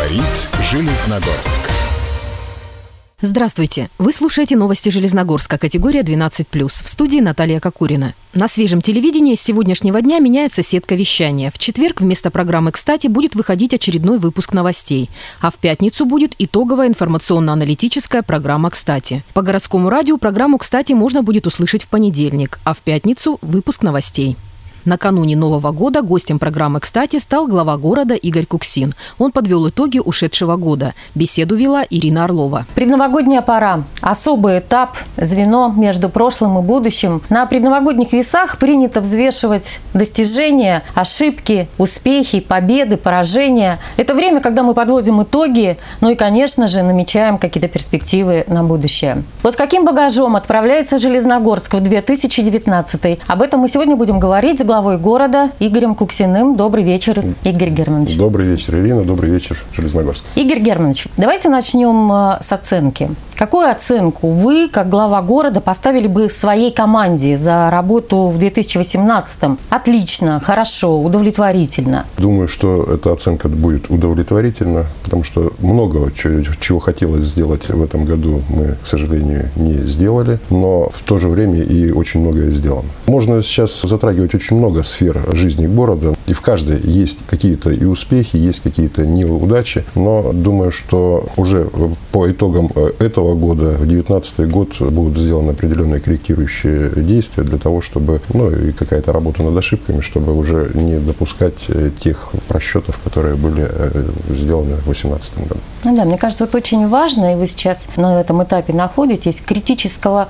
Говорит Железногорск. Здравствуйте! Вы слушаете новости Железногорска, категория 12+. В студии Наталья Кокурина. На свежем телевидении с сегодняшнего дня меняется сетка вещания. В четверг вместо программы «Кстати» будет выходить очередной выпуск новостей. А в пятницу будет итоговая информационно-аналитическая программа «Кстати». По городскому радио программу «Кстати» можно будет услышать в понедельник, а в пятницу – выпуск новостей. Накануне Нового года гостем программы «Кстати» стал глава города Игорь Куксин. Он подвел итоги ушедшего года. Беседу вела Ирина Орлова. Предновогодняя пора. Особый этап, звено между прошлым и будущим. На предновогодних весах принято взвешивать достижения, ошибки, успехи, победы, поражения. Это время, когда мы подводим итоги, ну и, конечно же, намечаем какие-то перспективы на будущее. Вот с каким багажом отправляется Железногорск в 2019? Об этом мы сегодня будем говорить с главой города Игорем Куксиным. Добрый вечер, Игорь Германович. Добрый вечер, Ирина. Добрый вечер, Железногорск. Игорь Германович, давайте начнем с оценки. Какую оценку вы, как глава города, поставили бы своей команде за работу в 2018-м? Отлично, хорошо, удовлетворительно. Думаю, что эта оценка будет удовлетворительна, потому что много чего хотелось сделать в этом году мы, к сожалению, не сделали, но в то же время и очень многое сделано. Можно сейчас затрагивать очень много сфер жизни города, и в каждой есть какие-то и успехи, есть какие-то неудачи, но думаю, что уже по итогам этого года, в 2019 год, будут сделаны определенные корректирующие действия для того, чтобы, и какая-то работа над ошибками, чтобы уже не допускать тех просчетов, которые были сделаны в 2018 году. Да, мне кажется, это очень важно, и вы сейчас на этом этапе находитесь, критическое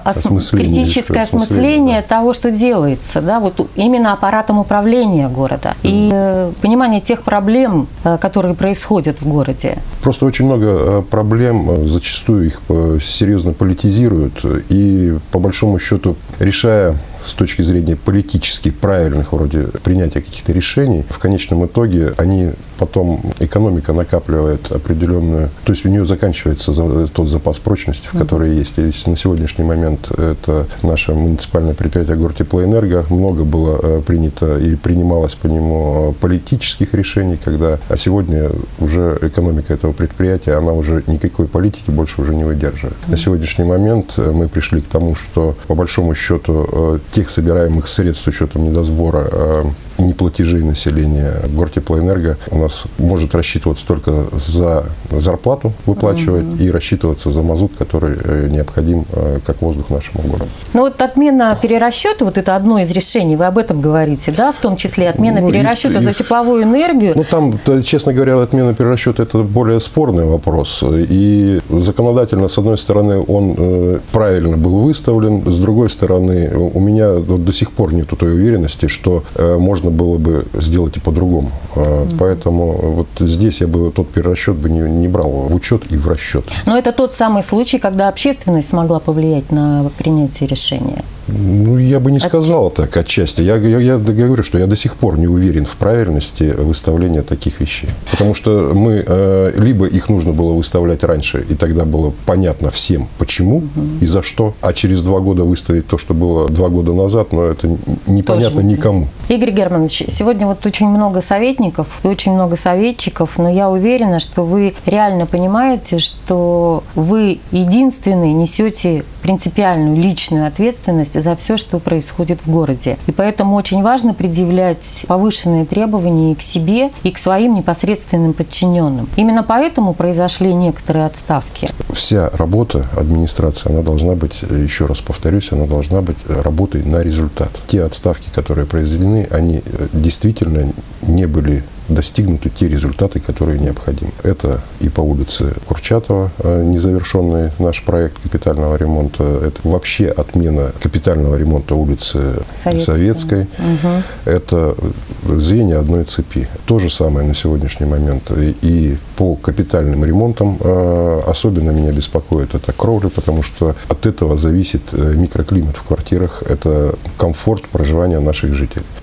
осмысление того, что делается, да, вот именно аппаратом управления города, и понимание тех проблем, которые происходят в городе. Просто очень много проблем, зачастую их серьезно политизируют, и по большому счету, решая с точки зрения политически правильных вроде принятия каких-то решений, в конечном итоге потом экономика накапливает определенную, то есть у нее заканчивается тот запас прочности, в который есть. И на сегодняшний момент это наше муниципальное предприятие Гортеплоэнерго. Много было принято и принималось по нему политических решений, а сегодня уже экономика этого предприятия, она уже никакой политики больше уже не выдерживает. На сегодняшний момент мы пришли к тому, что по большому счету тех собираемых средств с учетом недосбора неплатежей населения Гортеплоэнерго у нас может рассчитываться только за зарплату выплачивать и рассчитываться за мазут, который необходим как воздух нашему городу. Ну вот отмена перерасчета, вот это одно из решений, вы об этом говорите, да, в том числе отмена перерасчета за тепловую энергию. Там, честно говоря, отмена перерасчета – это более спорный вопрос. И законодательно, с одной стороны, он правильно был выставлен, с другой стороны, у меня до сих пор нет той уверенности, что можно было бы сделать и по-другому. Поэтому вот здесь я бы тот перерасчет бы не брал в учет и в расчет. Но это тот самый случай, когда общественность смогла повлиять на принятие решения. Я бы не сказал так отчасти. Я говорю, что я до сих пор не уверен в правильности выставления таких вещей. Потому что либо их нужно было выставлять раньше, и тогда было понятно всем, почему и за что, а через 2 года выставить то, что было 2 года назад, но это непонятно никому. Игорь Германович, сегодня вот очень много советников и очень много советчиков, но я уверена, что вы реально понимаете, что вы единственный несете принципиальную личную ответственность за все, что происходит в городе. И поэтому очень важно предъявлять повышенные требования и к себе, и к своим непосредственным подчиненным. Именно поэтому произошли некоторые отставки. Вся работа администрации, она должна быть, еще раз повторюсь, она должна быть работой на результат. Те отставки, которые произведены, они действительно не были достигнуты те результаты, которые необходимы. Это и по улице Курчатова незавершенный наш проект капитального ремонта. Это вообще отмена капитального ремонта улицы Советской. Угу. Это звенья одной цепи. То же самое на сегодняшний момент. И по капитальным ремонтам особенно меня беспокоит это кровля, потому что от этого зависит микроклимат в квартирах. Это комфорт проживания наших жителей.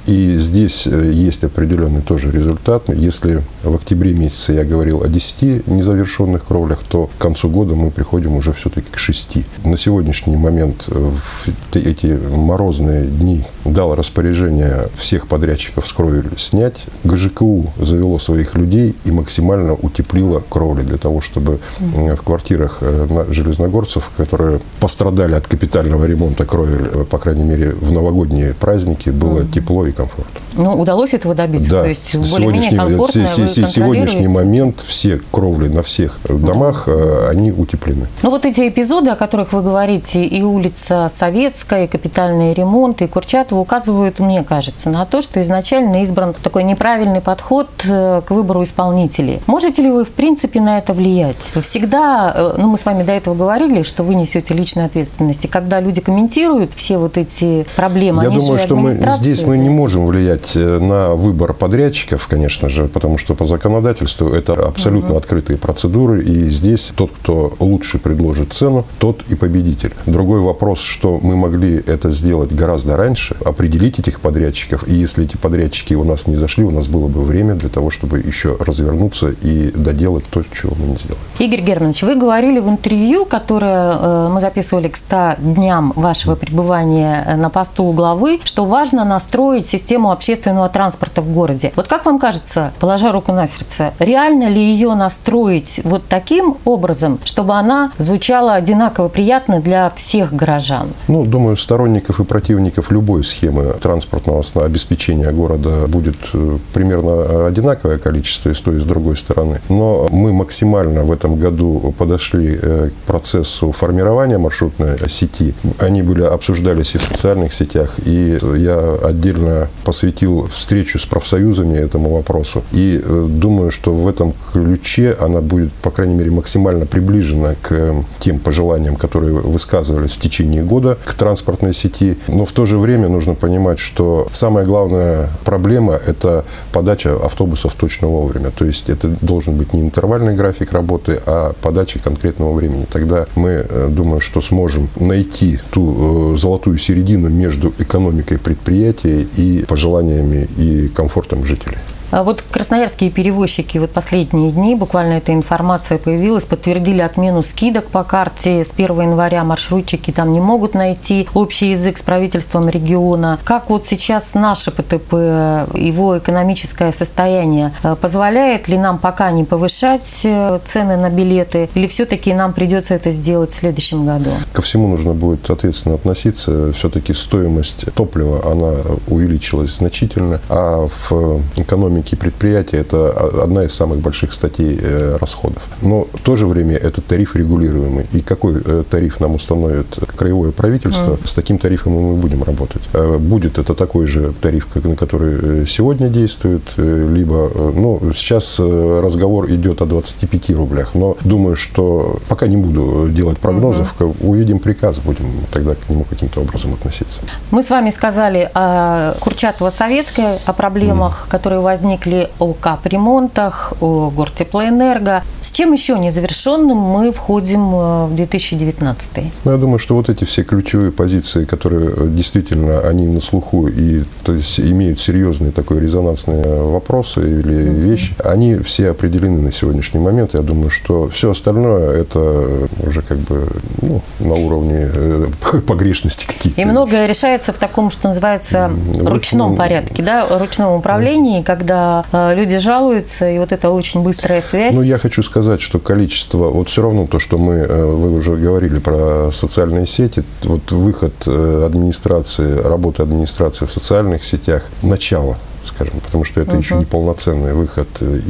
И здесь есть определенный тоже результат. Если в октябре месяце я говорил о 10 незавершенных кровлях, то к концу года мы приходим уже все-таки к 6. На сегодняшний момент, в эти морозные дни, дал распоряжение всех подрядчиков с кровель снять. ГЖКУ завело своих людей и максимально утеплило кровли для того, чтобы в квартирах железногорцев, которые пострадали от капитального ремонта кровель, по крайней мере, в новогодние праздники, было тепло и комфорт. Ну, удалось этого добиться? Да. То есть более-менее комфортно, сегодняшний момент все кровли на всех домах, они утеплены. Ну, вот эти эпизоды, о которых вы говорите, и улица Советская, и капитальный ремонт, и Курчатова, указывают, мне кажется, на то, что изначально избран такой неправильный подход к выбору исполнителей. Можете ли вы, в принципе, на это влиять? Всегда, мы с вами до этого говорили, что вы несете личную ответственность, и когда люди комментируют все вот эти проблемы, я думаю, что здесь мы не можем влиять на выбор подрядчиков, конечно же, потому что по законодательству это абсолютно открытые процедуры, и здесь тот, кто лучше предложит цену, тот и победитель. Другой вопрос, что мы могли это сделать гораздо раньше, определить этих подрядчиков, и если эти подрядчики у нас не зашли, у нас было бы время для того, чтобы еще развернуться и доделать то, чего мы не сделали. Игорь Германович, вы говорили в интервью, которое мы записывали к 100 дням вашего пребывания на посту главы, что важно настроить систему общественного транспорта в городе. Вот как вам кажется, положа руку на сердце, реально ли ее настроить вот таким образом, чтобы она звучала одинаково приятно для всех горожан? Ну, думаю, сторонников и противников любой схемы транспортного обеспечения города будет примерно одинаковое количество и с той, и с другой стороны. Но мы максимально в этом году подошли к процессу формирования маршрутной сети. Они обсуждались и в социальных сетях, и я отдельно посвятил встречу с профсоюзами этому вопросу. И думаю, что в этом ключе она будет, по крайней мере, максимально приближена к тем пожеланиям, которые высказывались в течение года к транспортной сети. Но в то же время нужно понимать, что самая главная проблема – это подача автобусов точно вовремя. То есть это должен быть не интервальный график работы, а подача конкретного времени. Тогда мы, думаю, что сможем найти ту золотую середину между экономикой предприятия и пожеланиями и комфортом жителей. Вот красноярские перевозчики вот последние дни, буквально эта информация появилась, подтвердили отмену скидок по карте. С 1 января маршрутчики там не могут найти общий язык с правительством региона. Как вот сейчас наше ПТП, его экономическое состояние, позволяет ли нам пока не повышать цены на билеты, или все-таки нам придется это сделать в следующем году? Ко всему нужно будет ответственно относиться. Все-таки стоимость топлива, она увеличилась значительно, а в экономике предприятия это одна из самых больших статей расходов. Но в то же время это тариф регулируемый. И какой тариф нам установит краевое правительство, с таким тарифом мы будем работать. Будет это такой же тариф, на который сегодня действует, либо, сейчас разговор идет о 25 рублях, но думаю, что пока не буду делать прогнозов, увидим приказ, будем тогда к нему каким-то образом относиться. Мы с вами сказали о Курчатово-Советской, о проблемах, которые возникли, о капремонтах, о Гортеплоэнерго. С чем еще незавершенным мы входим в 2019? Я думаю, что вот эти все ключевые позиции, которые действительно они на слуху и то есть, имеют серьезные такой резонансные вопросы или вещи, они все определены на сегодняшний момент. Я думаю, что все остальное это уже как бы на уровне погрешности какие-то. И многое решается в таком, что называется, ручном порядке, да, ручном управлении, когда люди жалуются, и вот это очень быстрая связь. Я хочу сказать, что количество, вот все равно то, что вы уже говорили про социальные сети, вот выход администрации, работа администрации в социальных сетях, начало, скажем, потому что это еще не полноценный выход,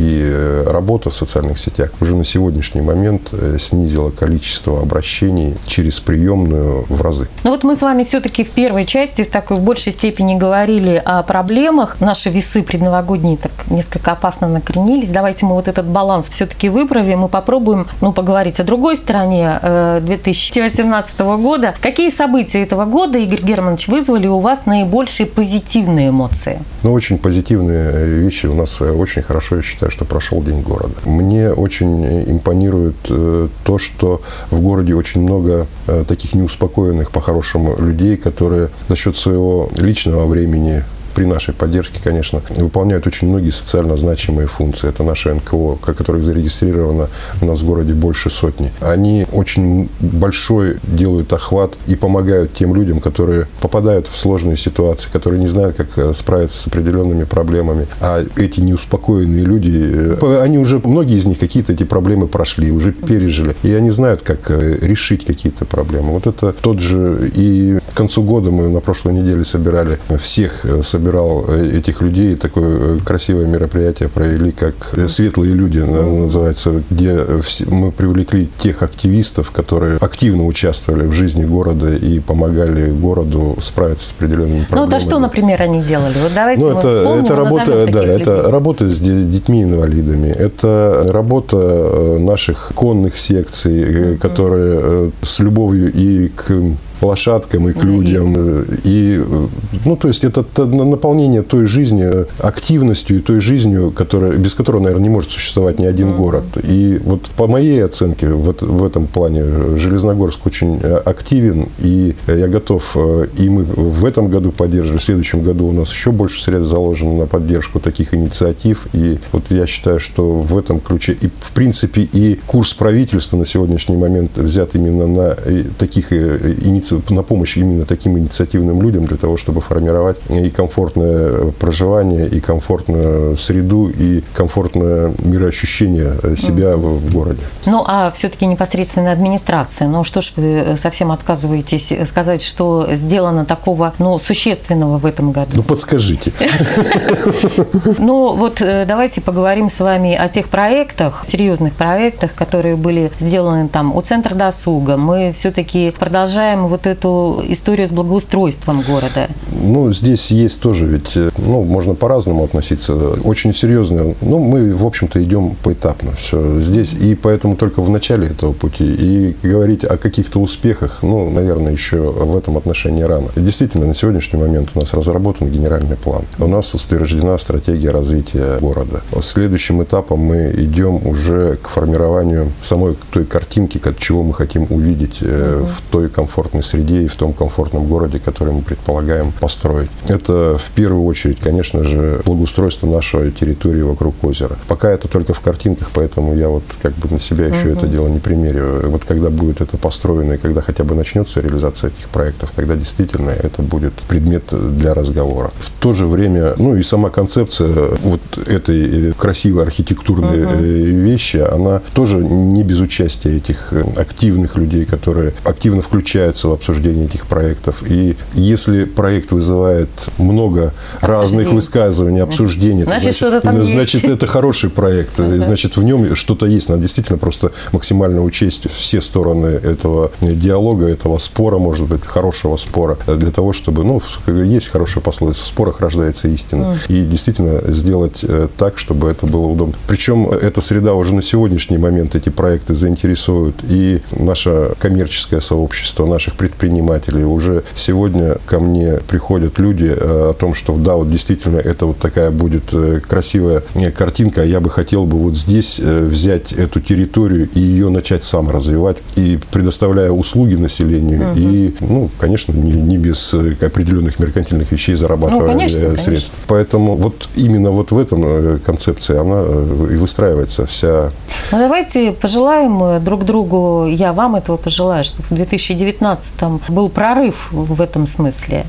и работа в социальных сетях уже на сегодняшний момент снизила количество обращений через приемную в разы. Вот мы с вами все-таки в первой части в большей степени говорили о проблемах. Наши весы предновогодние так несколько опасно накренились. Давайте мы вот этот баланс все-таки выправим и попробуем поговорить о другой стороне 2018 года. Какие события этого года, Игорь Германович, вызвали у вас наибольшие позитивные эмоции? Очень позитивные вещи. У нас очень хорошо, я считаю, что прошел День города. Мне очень импонирует то, что в городе очень много таких неуспокоенных, по-хорошему, людей, которые за счет своего личного времени, при нашей поддержке, конечно, выполняют очень многие социально значимые функции. Это наши НКО, которых зарегистрировано у нас в городе больше сотни. Они очень большой делают охват и помогают тем людям, которые попадают в сложные ситуации, которые не знают, как справиться с определенными проблемами. А эти неуспокоенные люди, они уже, многие из них какие-то эти проблемы прошли, уже пережили. И они знают, как решить какие-то проблемы. Вот это тот же, и к концу года мы на прошлой неделе собирал этих людей, такое красивое мероприятие провели, как «Светлые люди» называется, где мы привлекли тех активистов, которые активно участвовали в жизни города и помогали городу справиться с определенными проблемами. Ну, да что, например, они делали? Вот давайте мы вспомним, это работа, да, это работа с детьми-инвалидами, это работа наших конных секций, которые с любовью и к лошадкам, и к людям. И, ну, то есть, это наполнение той жизни, активностью и той жизнью, без которой, наверное, не может существовать ни один город. И вот по моей оценке, в этом плане Железногорск очень активен, и я готов, и мы в этом году поддерживаем, в следующем году у нас еще больше средств заложено на поддержку таких инициатив, и вот я считаю, что в этом ключе, и в принципе, и курс правительства на сегодняшний момент взят именно на таких инициатив, на помощь именно таким инициативным людям для того, чтобы формировать и комфортное проживание, и комфортную среду, и комфортное мироощущение себя в городе. Ну, а все-таки непосредственно администрация. Ну, что ж вы совсем отказываетесь сказать, что сделано такого, существенного в этом году? Ну, подскажите. Ну, вот давайте поговорим с вами о тех проектах, серьезных проектах, которые были сделаны там у Центра досуга. Мы все-таки продолжаем вот эту историю с благоустройством города. Ну, здесь есть тоже ведь, можно по-разному относиться. Очень серьезно. Мы, в общем-то, идем поэтапно. Все здесь. И поэтому только в начале этого пути. И говорить о каких-то успехах, наверное, еще в этом отношении рано. Действительно, на сегодняшний момент у нас разработан генеральный план. У нас утверждена стратегия развития города. Следующим этапом мы идем уже к формированию самой той картинки, чего мы хотим увидеть в той комфортной среде и в том комфортном городе, который мы предполагаем построить. Это в первую очередь, конечно же, благоустройство нашей территории вокруг озера. Пока это только в картинках, поэтому я на себя еще это дело не примерю. Вот когда будет это построено и когда хотя бы начнется реализация этих проектов, тогда действительно это будет предмет для разговора. В то же время, и сама концепция вот этой красивой архитектурной вещи, она тоже не без участия этих активных людей, которые активно включаются в обсуждение этих проектов. И если проект вызывает много разных высказываний, обсуждений, значит, это хороший проект, значит, в нем что-то есть. Надо действительно просто максимально учесть все стороны этого диалога, этого спора, может быть, хорошего спора, для того, чтобы, есть хорошая пословица, в спорах рождается истина. И действительно сделать так, чтобы это было удобно. Причем эта среда уже на сегодняшний момент, эти проекты заинтересуют и наше коммерческое сообщество, наших предпринимателей. Уже сегодня ко мне приходят люди о том, что да, вот действительно это вот такая будет красивая картинка, а я бы хотел бы вот здесь взять эту территорию и ее начать сам развивать, и предоставляя услуги населению, и, конечно, не без определенных меркантильных вещей зарабатывая средств. Конечно. Поэтому вот именно вот в этом концепции она и выстраивается вся. Давайте пожелаем друг другу, я вам этого пожелаю, чтобы в 2019-м был прорыв в этом смысле.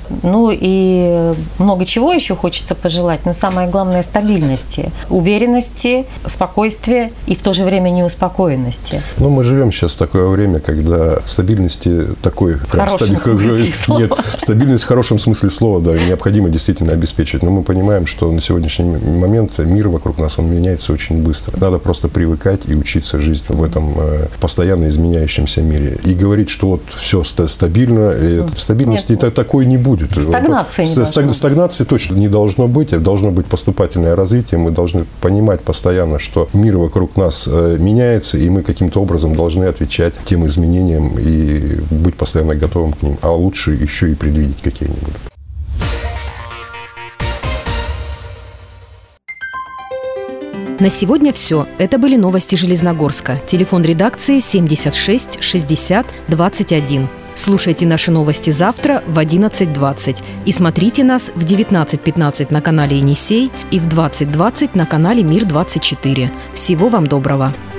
И много чего еще хочется пожелать, но самое главное — стабильности, уверенности, спокойствия и в то же время неуспокоенности. Мы живем сейчас в такое время, когда стабильности такой... Нет, стабильность в хорошем смысле слова, да, необходимо действительно обеспечить. Но мы понимаем, что на сегодняшний момент мир вокруг нас, он меняется очень быстро. Надо просто привыкать и учиться жить в этом постоянно изменяющемся мире. И говорить, что вот все стабильно, и стабильности такой не будет. Стагнации точно не должно быть, должно быть поступательное развитие. Мы должны понимать постоянно, что мир вокруг нас меняется, и мы каким-то образом должны отвечать тем изменениям и быть постоянно готовым к ним. А лучше еще и предвидеть какие-нибудь. На сегодня все. Это были новости Железногорска. Телефон редакции 76 60 21. Слушайте наши новости завтра в 11:20 и смотрите нас в 19:15 на канале «Енисей» и в 20:20 на канале «Мир-24». Всего вам доброго!